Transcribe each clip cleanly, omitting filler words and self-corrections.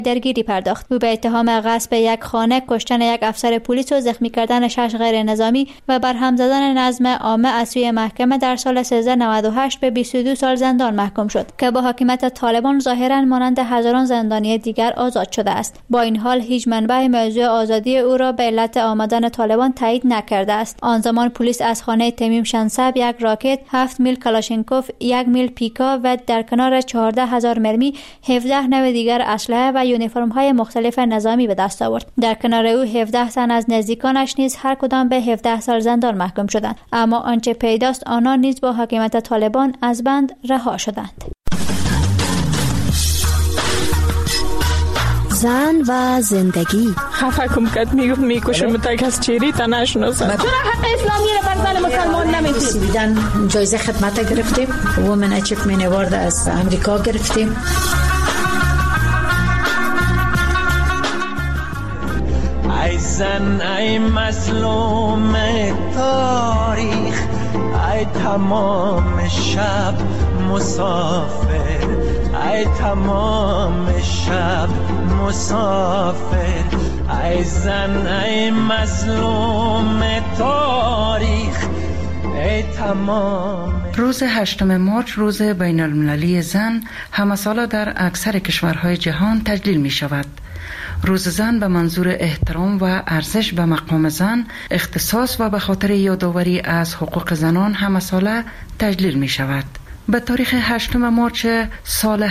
درگیری پرداخت. او به اتهام غصب یک خانه، کشتن یک افسر پلیس و زخمی کردن 6 غیر نظامی و برهم زدن نظم عامه از سوی محکمه در سال 1398 به 22 سال زندان محکوم شد که با حاکمیت طالبان ظاهرا مانند هزاران زندانی دیگر آزاد شده است. با این حال هیچ منبع موضوع آزادی او را به علت آمدن طالبان تایید نکرده است. آن زمان پلیس از خانه تمیم شنسب 1 راکت، 7 میل کلاشینکوف، 1 میل پیکا و در کنار 14,000 مرمی 17 نوع دیگر اسلحه و یونیفرم های مختلف نظامی به دست آورد. در کنار او 17 تن از نزدیکانش نیز هر کدام به 17 سال زندان محکوم شدند. اما آنچه پیداست آنها نیز با حاکمیت طالبان از بند رها شدند. زن و زندگی. خفه کم کد میکشم تا کس چیری تا نشناسن. چرا حق اسلامی را بر زن مسلمان نمیدید؟ بیدن جایزه خدمت گرفتیم، وومن اچیومنت اوارد از امریکا گرفتیم. ای زن ای مظلوم تاریخ، ای تمام شب مسافر، ای تمام شب مسافر، ای زن ای مظلوم تاریخ، ای تمام. روز 8 مارچ روز بین المللی زن همه ساله در اکثر کشورهای جهان تجلیل می شود. روز زن به منظور احترام و ارزش به مقام زن اختصاص و به خاطر یادآوری از حقوق زنان همه ساله تجلیل می شود. به تاریخ 8 مارچ سال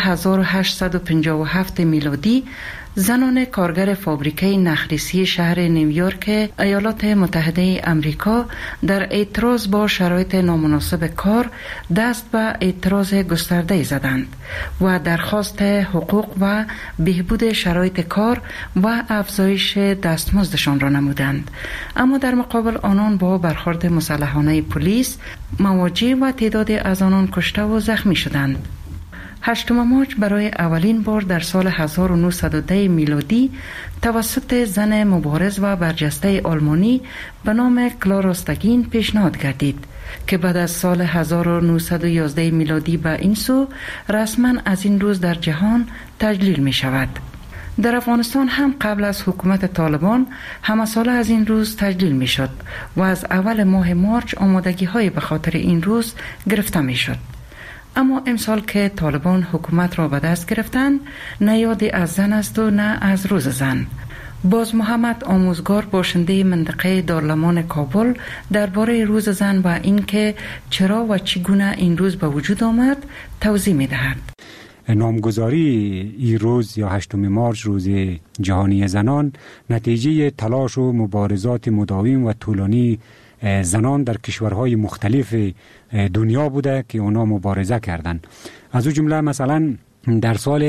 1857 میلادی زنان کارگر فابریکه نخریسی شهر نیویورک ایالات متحده امریکا در اعتراض با شرایط نامناسب کار دست به اعتراض گسترده زدند و درخواست حقوق و بهبود شرایط کار و افزایش دستمزدشان را نمودند. اما در مقابل آنان با برخورد مسلحانه پلیس مواجه و تعداد از آنان کشته و زخمی شدند. 8 مارچ برای اولین بار در سال 1910 میلادی توسط زن مبارز و برجسته آلمانی به نام کلارا استگین پیشنهاد گردید که بعد از سال 1911 میلادی به این سو رسما از این روز در جهان تجلیل می شود. در افغانستان هم قبل از حکومت طالبان همه ساله از این روز تجلیل می شد و از اول ماه مارچ آمادگی های به خاطر این روز گرفته می شد. اما امسال که طالبان حکومت را به دست گرفتند، نه یادی از زن است و نه از روز زن. باز محمد آموزگار باشنده منطقه دارالمان کابل درباره روز زن و اینکه چرا و چگونه این روز به وجود آمد توضیح می دهد. نامگذاری این روز یا 8 مارچ روز جهانی زنان نتیجه تلاش و مبارزات مداوم و طولانی زنان در کشورهای مختلف دنیا بوده که اونا مبارزه کردند. از او جمله مثلا در سال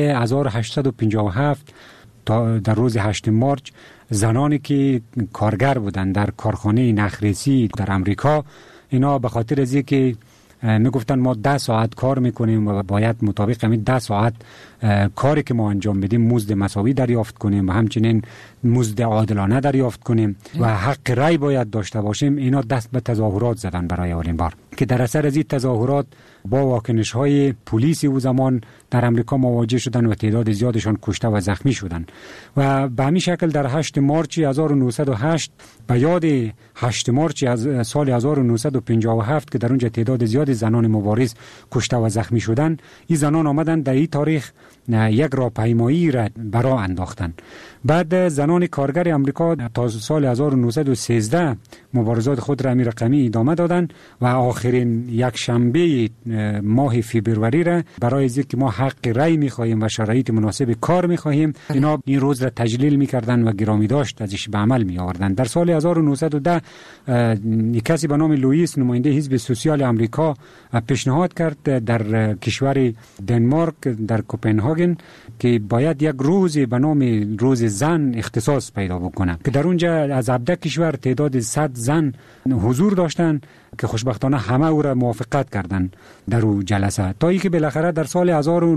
1857 در روز 8 مارچ زنانی که کارگر بودند در کارخانه نخریسی در امریکا، اینا به خاطر از اینکه میگفتن ما 10 ساعت کار میکنیم و باید مطابق همین 10 ساعت کاری که ما انجام بدیم مزد مساوی دریافت کنیم و همچنین مزد عادلانه دریافت کنیم و حق رأی باید داشته باشیم، اینا دست به تظاهرات زدن برای اولین بار که در اثر از این تظاهرات با واکنش های پلیسی او زمان در امریکا مواجه شدن و تعداد زیادشان کشته و زخمی شدن و به همین شکل در 8 مارچ 1908 به یاد 8 مارچ از سال 1957 که در اونجا تعداد زیاد زنان مبارز کشته و زخمی شدن، این زنان آمدن در این تاریخ یک راهپیمایی را برا انداختن. بعد زنان کارگر امریکا تا سال 1913 مبارزات خود را رقمی ادامه دادن و آخرین یک شنبه ماه فوریه را برای اینکه ما حق رأی می‌خواهیم و شرایط مناسب کار می‌خواهیم، اینا این روز را تجلیل می‌کردن و گرامی داشت ازش به عمل می‌آوردن. در سال 1910 کسی به نام لوئیس، نماینده حزب سوسیال امریکا، پیشنهاد کرد در کشور دنمارک در کوپنهاگن که باید یک روز به نام روز زن اختصاص پیدا بکنه که در اونجا از 17 کشور تعداد 100 زن حضور داشتن که خوشبختانه همه او را موافقت کردند در اون جلسه، تا اینکه بالاخره در سال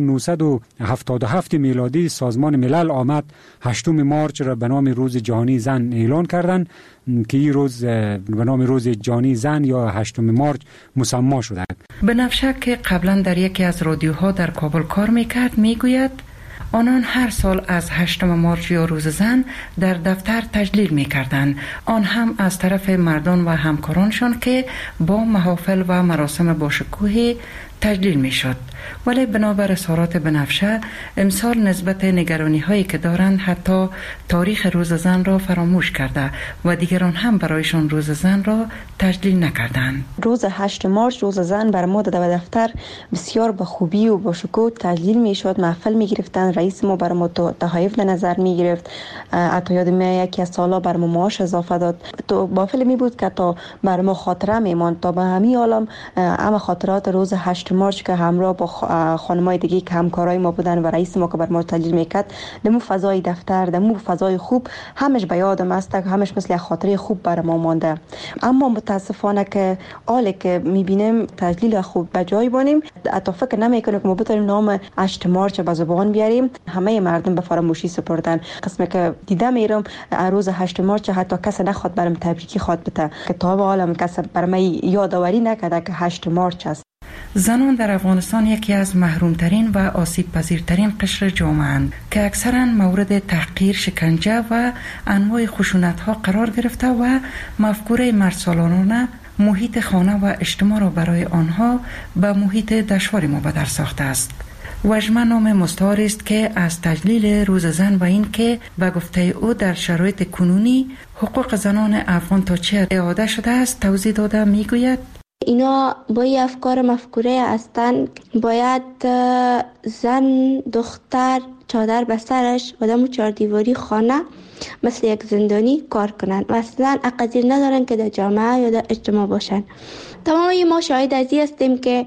1977 میلادی سازمان ملل آمد 8 مارچ را به نام روز جهانی زن اعلان کردند که این روز به نام روز جهانی زن یا 8 مارچ مسما شده. بنفشه که قبلا در یکی از رادیوها در کابل کار میکرد میگوید آنان هر سال از 8 مارچ یا روز زن در دفتر تجلیل می کردند، آن هم از طرف مردان و همکارانشان که با محافل و مراسم باشکوهی تجلیل می شد. ولی بنابر اظهارات بنفشه امسال نسبت نگرانی هایی که دارند حتی تاریخ روز زن را فراموش کرده و دیگران هم برایشان روز زن را تجلیل نکردند. روز 8 مارچ روز زن بر ما در دفتر بسیار به خوبی و با شکوه تجلیل می شد. محفل می گرفتن، رئیس ما بر ما تحایف نظر می گرفت، حتی یاد می یکی از سالا بر ما معاش اضافه داد. تو بافل می بود که تا بر ما خاطره می ماند تا به همین عالم اما خاطرات روز 8 مارچ که همراه با خانمای دیگه که همکارای ما بودن و رئیس ما که بر ما تجلیل میکرد، دمو فضای دفتر، دمو فضای خوب همش به یادم است، همش مثل خاطره خوب بر ما مانده. اما متاسفانه که حالی که میبینیم تجلیل خوب به جای بانیم، حتی فکر نمیکنیم که ما بتونیم نام 8 مارچ به زبان بیاریم. همه مردم به فراموشی سپردن. قسمی که دیده میرم روز 8 مارچ حتی کس نخواد برام تبریکی خواد بده که تا به حالا کس برام یادآوری نکرده که 8 مارچ است. زنان در افغانستان یکی از محرومترین و آسیب پذیرترین قشر جامعه اند که اکثرا مورد تحقیر، شکنجه و انواع خشونت ها قرار گرفته و مفکوره مردسالارانه محیط خانه و اجتماع را برای آنها به محیط دشواری مبدل ساخته است. وژمه نام مستعاری است که از تجلیل روز زن و این که به گفته او در شرایط کنونی حقوق زنان افغان تا چه اعاده شده است توضیح داده میگوید: اینا با این افکار مفکوره هستند باید زن، دختر چادر به سرش و دم 4 دیواری خانه مثل یک زندانی کار کنند و اصلا اقدیر ندارن که در جامعه یا در اجتماع باشن. تمام ما شاهد از این هستیم که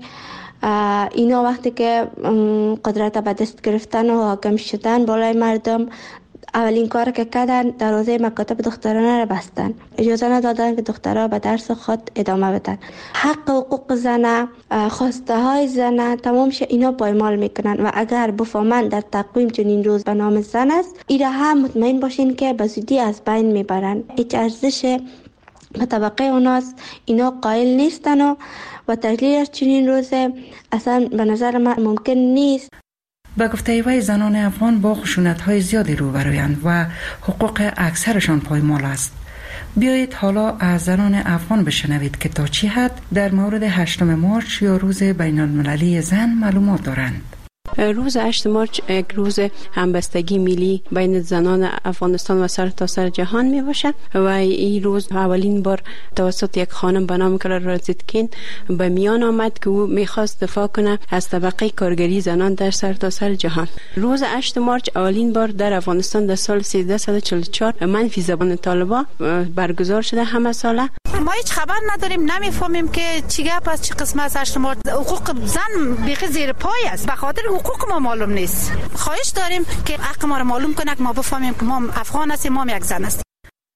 اینا وقتی که قدرت به دست گرفتن و حاکم شدن بالای مردم، اولین کار که کردن دروازه مکاتب دخترانه را بستن، اجازه ندادن که دخترها به درس خود ادامه بدن. حق حقوق زنه، خواسته های زنه تمام اینا پایمال میکنن و اگر بفهمن در تقویم چنین روز به نام زن است، اینا هم مطمئن باشین که به زودی از بین میبرن. هیچ ارزش به طبقه اوناست اینا قائل نیستن و تجلیل چنین روز اصلا به نظر من ممکن نیست. به گفته وی زنان افغان با خشونت‌های زیادی روبرویند و حقوق اکثرشان پایمال است. بیایید حالا از زنان افغان بشنوید که تا چه حد در مورد 8 مارچ یا روز بین المللی زن معلومات دارند. روز 8 مارچ یک روز همبستگی ملی بین زنان افغانستان و سرتاسر جهان می باشد و این روز اولین بار توسط یک خانم به نام کلارا رازیتکین به میان آمد که او میخواست دفاع کنه از طبقه کارگری زنان در سرتاسر جهان. روز 8 مارچ اولین بار در افغانستان در سال 1344 منفی زبان طالبان برگزار شده همه ساله. ما هیچ خبر نداریم، نمیفهمیم که چی گپ است، چه قسمت از 8 مارچ. حقوق زن بیخی زیر پای است، به خاطر حقوق ما معلوم نیست. خواهش داریم که حق ما رو معلوم کنه که ما بفهمیم که ما افغان هستیم، ما یک زن هستیم.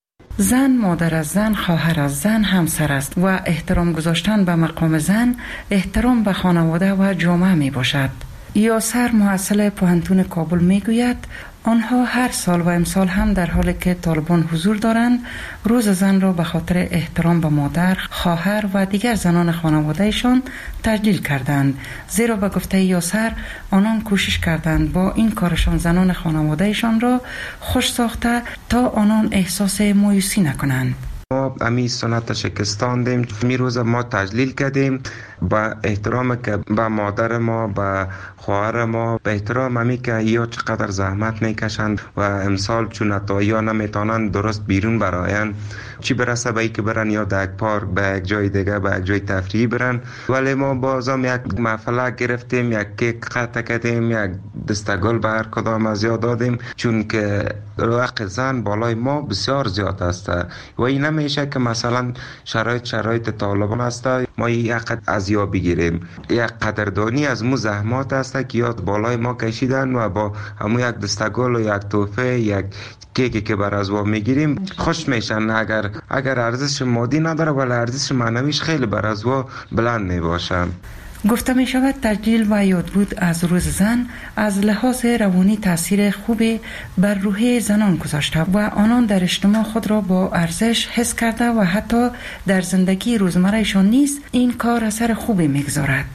زن مادر از زن، خواهر از زن، همسر است و احترام گذاشتن به مقام زن احترام به خانواده و جامعه می باشد. یاسر محصل پوهنتون کابل می گوید آنها هر سال و امسال هم در حالی که طالبان حضور دارند روز زن را به خاطر احترام به مادر، خواهر و دیگر زنان خانوادهشان تجلیل کردند، زیرا به گفته یاسر آنان کوشش کردند با این کارشان زنان خانوادهشان را خوش ساخته تا آنان احساس مایوسی نکنند. ما امی سنت شکستاندیم، می روز ما تجلیل کردیم با احترام که به مادر ما، به خواهر ما، به احترام امی که یا چقدر زحمت میکشند و امسال چون تا یا نمیتونند درست بیرون براین، چی برسه به ای که برن یا در یک پارک به یک جای دیگه به یک جای تفریحی برن. ولی ما بازم یک محفله گرفتیم، یک کیک قطع کردیم، یک دستگل به هر کدام از یاد دادیم، چون که حق زن بالای ما بسیار زیاد است و این نمیشه که مثلا شرایط طالبان است ما یک از یا بگیریم. یک قدردانی از مو زحمات است که یاد بالای ما کشیدن و با همو یک دستگل و یک توفه، یک کیکی که بر از ما میگیریم خوش میشن. اگر ارزش مادی نداره ولی ارزش معنویش خیلی بر از ما بلند میباشن. گفته می شود تجلیل و یادبود از روز زن از لحاظ روانی تاثیر خوبی بر روحیه زنان گذاشته و آنان در اجتماع خود را با ارزش حس کرده و حتی در زندگی روزمرهشان نیز این کار اثر خوبی میگذارد.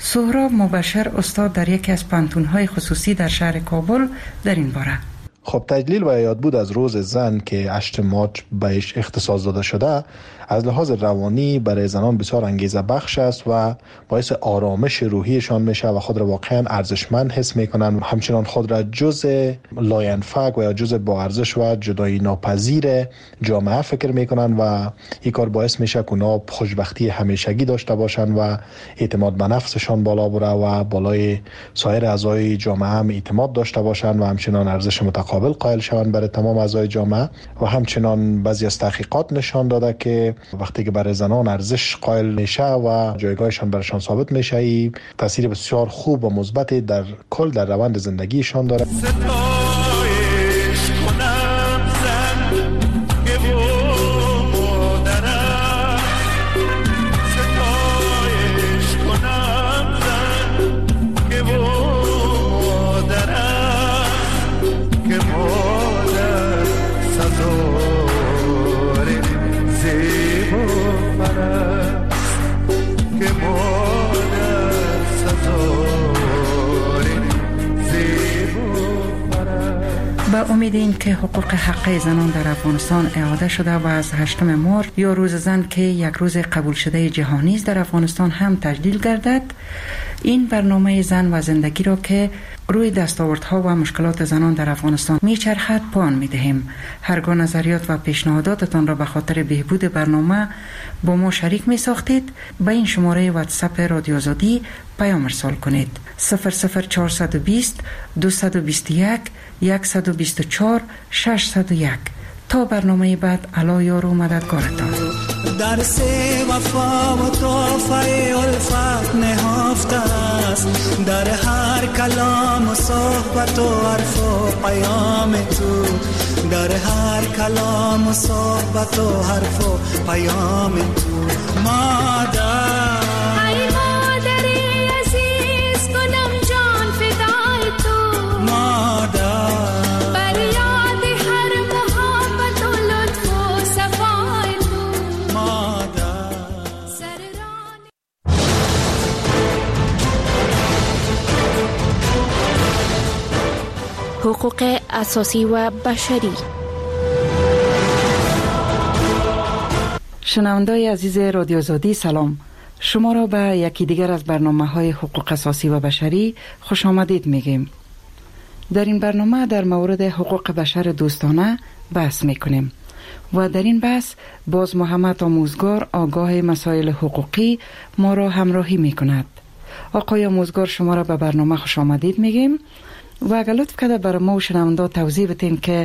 سهراب مبشر استاد در یکی از پانتون‌های خصوصی در شهر کابل در این باره. خب تجلیل و یادبود از روز زن که 8 مارچ بهش اختصاص داده شده از لحاظ روانی برای زنان بسیار انگیزه بخش است و باعث آرامش روحیشان میشه و خود را واقعا ارزشمند حس میکنن، همچنان خود را جزء لاینفک و یا جزء با ارزش و جدایی ناپذیر جامعه فکر میکنن و این کار باعث میشه که اونا خوشبختی همیشگی داشته باشن و اعتماد به نفسشان بالا بره و بالای سایر اعضای جامعه هم اعتماد داشته باشن و همچنان ارزش متقابل قائل شوند برای تمام اعضای جامعه. و همچنان بعضی از تحقیقات نشان داده که وقتی که برای زنان ارزش قائل میشه و جایگاهشان برایشان ثابت میشه، این تاثیر بسیار خوب و مثبت در کل در روند زندگیشان داره. با امید این که حقوق حقی زنان در افغانستان اعاده شده و از 8 مارچ یا روز زن که یک روز قبول شده جهانی است در افغانستان هم تجلیل گردد، این برنامه زن و زندگی را که روی دستاوردها و مشکلات زنان در افغانستان میچرخد پایان میدهیم. هرگاه نظریات و پیشنهاداتتان را به خاطر بهبود برنامه با ما شریک می ساختید، به این شماره واتساپ رادیو آزادی پیام ارسال کنید: 00420 221 124 601. تا برنامه بعد، علا یار و مددگارتان. درس وفا و توفه الفت نهفته است در هر کلام و صحبت و حرف و پیام تو، در هر کلام و صحبت و حرف و پیام تو. مادر حقوق اساسی و بشری. شنوندای عزیز رادیو آزادی سلام، شما را به یکی دیگر از برنامه‌های حقوق اساسی و بشری خوش آمدید میگیم. در این برنامه در مورد حقوق بشر دوستانه بحث میکنیم و در این بحث باز محمد آموزگار آگاه مسائل حقوقی ما را همراهی میکند. آقای آموزگار شما را به برنامه خوش آمدید میگیم و اگر لطف کرده برای ما و شنونده توضیح بدین که